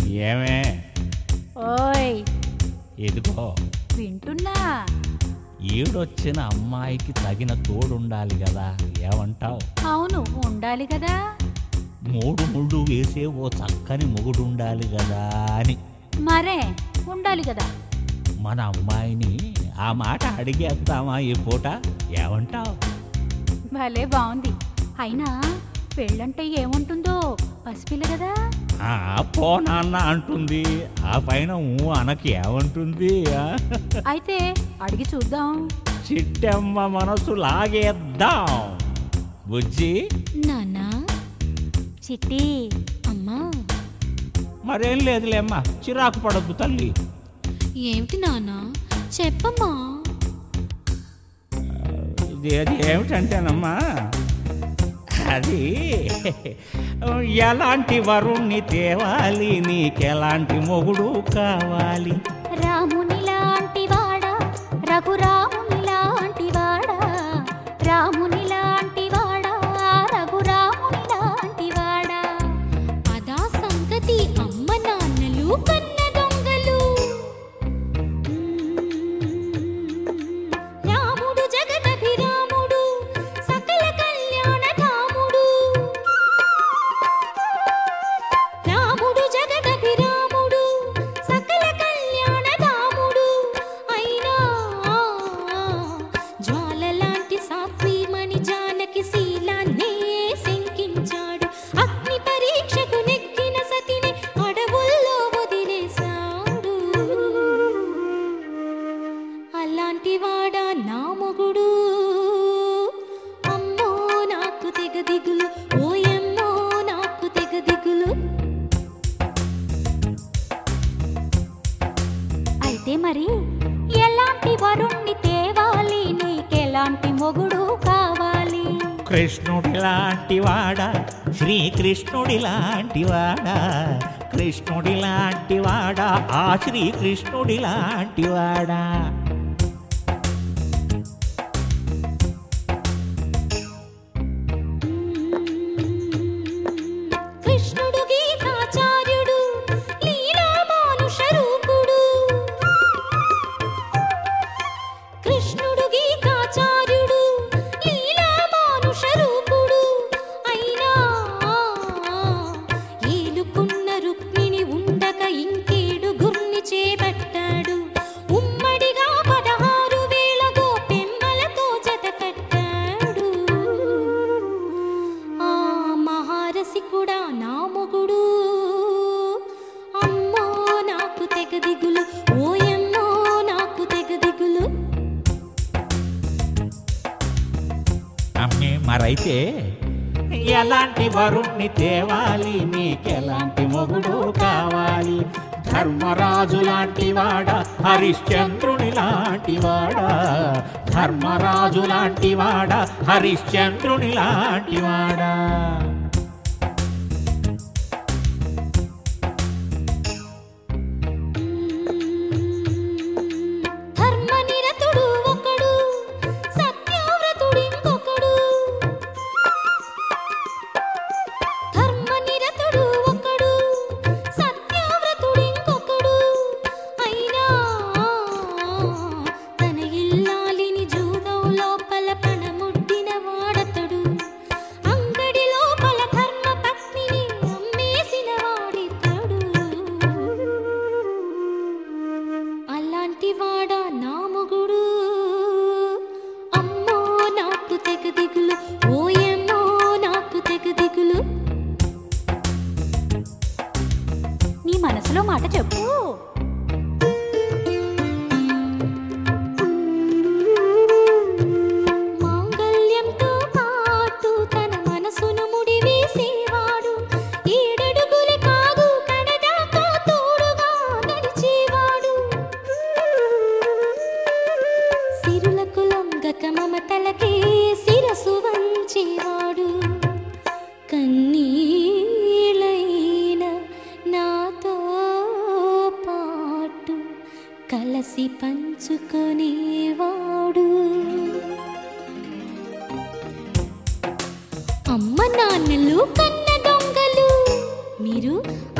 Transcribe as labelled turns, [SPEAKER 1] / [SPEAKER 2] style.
[SPEAKER 1] ఏమే?
[SPEAKER 2] ఓయ్
[SPEAKER 1] ఎదుగో,
[SPEAKER 2] వింటున్నా.
[SPEAKER 1] ఈడొచ్చిన అమ్మాయికి తగిన తోడుండాలి కదా, ఏమంటావు?
[SPEAKER 2] అవును, ఉండాలి కదా.
[SPEAKER 1] 3 ముళ్ళు వేసే ఓ చక్కని మొగుడుండాలి కదా అని.
[SPEAKER 2] మరే ఉండాలి కదా.
[SPEAKER 1] మన అమ్మాయిని ఆ మాట అడిగేద్దామా ఈ పూట, ఏమంటావు?
[SPEAKER 2] భలే బాగుంది. అయినా పెళ్ళంటే ఏముంటుందో, పసిపిల్ల కదా.
[SPEAKER 1] పో నాన్న అంటుంది, ఆ పైన అనకి ఏమంటుంది?
[SPEAKER 2] అయితే అడిగి చూద్దాం.
[SPEAKER 1] చిట్టమ్మ మనసు లాగేద్దాం. బుజ్జి,
[SPEAKER 3] నాన్నా,
[SPEAKER 2] చిట్టి,
[SPEAKER 3] అమ్మా.
[SPEAKER 1] మరేం లేదులేమ్మా, చిరాకు పడద్దు తల్లి.
[SPEAKER 3] ఏమిటి నాన్నా, చెప్పమ్మా.
[SPEAKER 1] అది ఏమిటంటేనమ్మా, అది ఎలాంటి వరుణ్ణి తేవాలి, నీకెలాంటి మొగుడు కావాలి?
[SPEAKER 2] రాముని లాంటి వాడా, రఘురాముని లాంటి వాడా, రాముని లాంటి వాడా, రఘురాముని లాంటి వాడా.
[SPEAKER 3] అదా సంగతి, అమ్మ నాన్నలు కన్న దొంగలు. రాముడు జగదభిరాముడు, సకల కళ్యాణ ధాముడు. రాముడు జగదభిరాముడు, సకల కళ్యాణ ధాముడు. అయినా జ్వాల లాంటి సాత్వీమణి జానకి శీలాన్నే శంకించాడు. అగ్ని పరీక్షకు నెక్కిన సతిని అడవుల్లో వదిలేశాడు. అలాంటి వాడా నా మొగుడు. అమ్మో నాకు తెగ దిగులు, ఓయమ్మో నాకు తెగ దిగులు.
[SPEAKER 2] అయితే మరి ఎలాంటి వరుణ్ణి తేవాలి, నీకెలాంటి మొగుడు కావాలి?
[SPEAKER 1] కృష్ణుడి లాంటి వాడా, శ్రీకృష్ణుడి లాంటి వాడా, కృష్ణుడి లాంటి వాడా, ఆ శ్రీకృష్ణుడి లాంటి వాడా.
[SPEAKER 3] కృష్ణుడు గీతాచార్యుడు, లీలా మానుష రూపుడు. కృష్ణుడు గీతాచార్యుడు, లీలా మానుష రూపుడు. అయినా ఏలుకున్న రుక్మిణి ఉండక ఇంకేడు గుర్ని చేపట్టాడు. ఉమ్మడిగా 16 వేల గోపెమ్మలతో జత కట్టాడు. ఆ మహారసి కూడా నా మొగుడు. అమ్మో నాకు తెగ దిగులు, ఓయమ్మో నాకు తెగ దిగులు.
[SPEAKER 1] అమ్మే, మరైతే ఎలాంటి వరుణ్ణి తేవాలి, నీకెలాంటి మొగుడు కావాలి? ధర్మరాజు లాంటి వాడా, హరిశ్చంద్రుని లాంటి వాడా, ధర్మరాజు లాంటి వాడా, హరిశ్చంద్రుని లాంటి వాడా.
[SPEAKER 3] ధర్మనిరతుడు ఒకడు, సత్యవ్రతుడింకొకడు. ధర్మనిరతుడు ఒకడు, సత్యవ్రతుడింకొకడు. అయినా తన ఇల్లాలిని జూదం లోపల పణముడ్డిన వాడతడు. అంగడి లోపల ధర్మ పత్నిని అమ్మేసిన వాడితడు. అలాంటి వాడా నా మొగుడు. అమ్మో నాకు తెగ దిగులు, ఓయమ్మో నాకు తెగ దిగులు.
[SPEAKER 2] నీ మనసులో మాట చెప్పు.
[SPEAKER 3] మాంగళ్యంతో పాటు తన మనసును ముడివేసేవాడు. 7 అడుగులే కాదు కడదాకా తోడుగా నడిచేవాడు. సిరులకు లొంగక మమతలకే శిరసు వంచేవాడు. కన్నీళ్ళైన నాతో పాటు కలసి పంచుకునేవాడు. అమ్మ నాన్నలు కన్న దొంగలు, మీరు